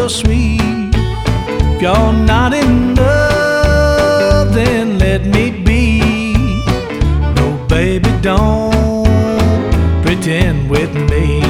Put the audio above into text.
real sweet. If you're not in love, then let me be. No, baby, don't pretend with me.